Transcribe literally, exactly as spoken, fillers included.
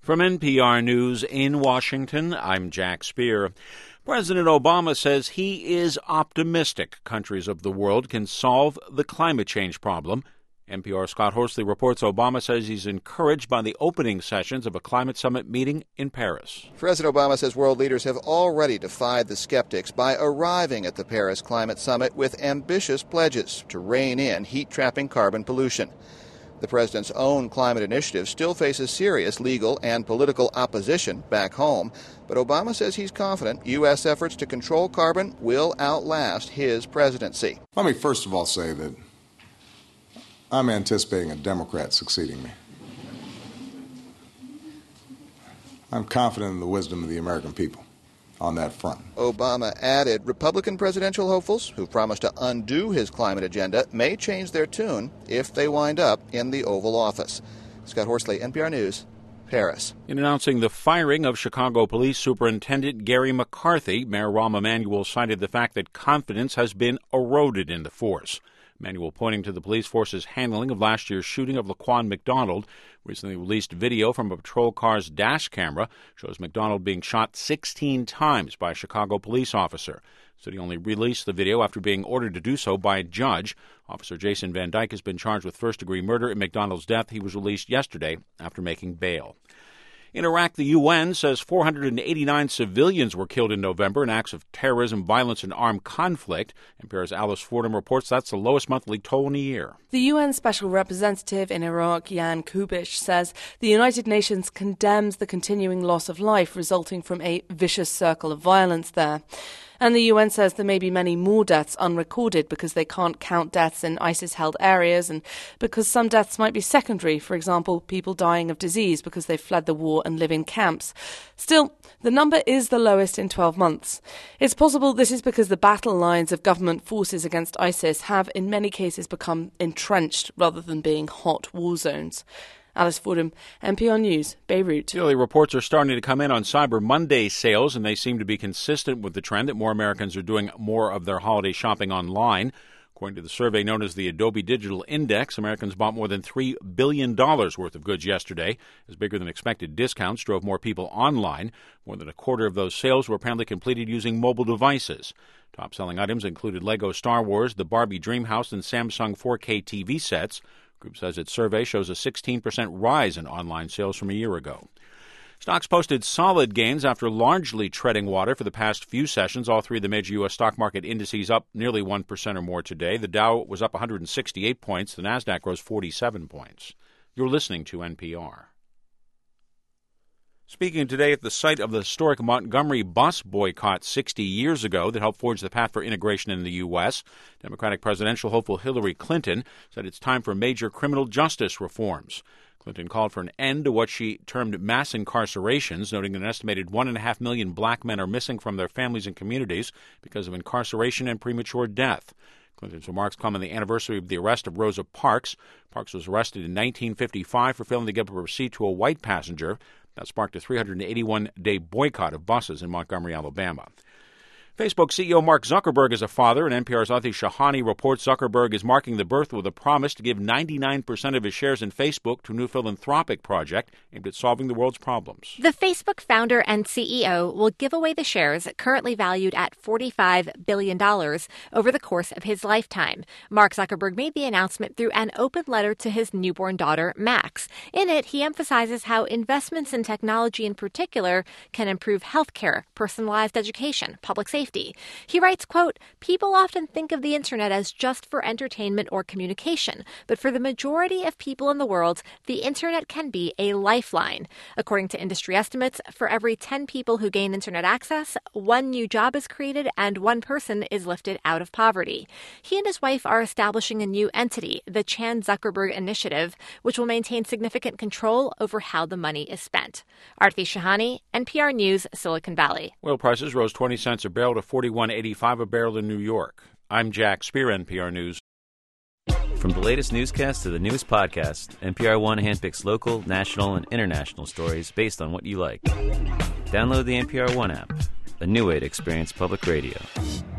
From N P R News in Washington, I'm Jack Speer. President Obama says he is optimistic countries of the world can solve the climate change problem. N P R's Scott Horsley reports Obama says he's encouraged by the opening sessions of a climate summit meeting in Paris. President Obama says world leaders have already defied the skeptics by arriving at the Paris Climate Summit with ambitious pledges to rein in heat-trapping carbon pollution. The president's own climate initiative still faces serious legal and political opposition back home, but Obama says he's confident U S efforts to control carbon will outlast his presidency. Let me first of all say that I'm anticipating a Democrat succeeding me. I'm confident in the wisdom of the American people on that front. Obama added Republican presidential hopefuls who promised to undo his climate agenda may change their tune if they wind up in the Oval Office. Scott Horsley, N P R News, Paris. In announcing the firing of Chicago Police Superintendent Gary McCarthy, Mayor Rahm Emanuel cited the fact that confidence has been eroded in the force. Emanuel pointing to the police force's handling of last year's shooting of Laquan McDonald. Recently released video from a patrol car's dash camera shows McDonald being shot sixteen times by a Chicago police officer. The city only released the video after being ordered to do so by a judge. Officer Jason Van Dyke has been charged with first-degree murder in McDonald's death. He was released yesterday after making bail. In Iraq, the U N says four hundred eighty-nine civilians were killed in November in acts of terrorism, violence, and armed conflict. N P R's Alice Fordham reports that's the lowest monthly toll in a year. The U N Special Representative in Iraq, Jan Kubish, says the United Nations condemns the continuing loss of life resulting from a vicious circle of violence there. And the U N says there may be many more deaths unrecorded because they can't count deaths in ISIS-held areas and because some deaths might be secondary, for example, people dying of disease because they've fled the war and live in camps. Still, the number is the lowest in twelve months. It's possible this is because the battle lines of government forces against ISIS have in many cases become entrenched rather than being hot war zones. Alice Fordham, N P R News, Beirut. Daily reports are starting to come in on Cyber Monday sales, and they seem to be consistent with the trend that more Americans are doing more of their holiday shopping online. According to the survey known as the Adobe Digital Index, Americans bought more than three billion dollars worth of goods yesterday, as bigger than expected discounts drove more people online. More than a quarter of those sales were apparently completed using mobile devices. Top-selling items included Lego Star Wars, the Barbie Dreamhouse, and Samsung four K T V sets. The group says its survey shows a sixteen percent rise in online sales from a year ago. Stocks posted solid gains after largely treading water for the past few sessions. All three of the major U S stock market indices up nearly one percent or more today. The Dow was up one hundred sixty-eight points. The Nasdaq rose forty-seven points. You're listening to N P R. Speaking today at the site of the historic Montgomery bus boycott sixty years ago that helped forge the path for integration in the U S, Democratic presidential hopeful Hillary Clinton said it's time for major criminal justice reforms. Clinton called for an end to what she termed mass incarcerations, noting that an estimated one and a half million black men are missing from their families and communities because of incarceration and premature death. Clinton's remarks come on the anniversary of the arrest of Rosa Parks. Parks was arrested in nineteen fifty-five for failing to give up a receipt to a white passenger. That sparked a three hundred eighty-one day boycott of buses in Montgomery, Alabama. Facebook C E O Mark Zuckerberg is a father, and N P R's Aarti Shahani reports Zuckerberg is marking the birth with a promise to give ninety-nine percent of his shares in Facebook to a new philanthropic project aimed at solving the world's problems. The Facebook founder and C E O will give away the shares, currently valued at forty-five billion dollars, over the course of his lifetime. Mark Zuckerberg made the announcement through an open letter to his newborn daughter, Max. In it, he emphasizes how investments in technology in particular can improve healthcare, personalized education, public safety. He writes, quote, "People often think of the internet as just for entertainment or communication, but for the majority of people in the world, the internet can be a lifeline. According to industry estimates, for every ten people who gain internet access, one new job is created and one person is lifted out of poverty." He and his wife are establishing a new entity, the Chan Zuckerberg Initiative, which will maintain significant control over how the money is spent. Aarti Shahani, N P R News, Silicon Valley. Oil prices rose twenty cents a barrel to forty-one eighty-five a barrel in New York. I'm Jack Speer, N P R News. From the latest newscast to the newest podcast, N P R One handpicks local, national, and international stories based on what you like. Download the N P R One app, a new way to experience public radio.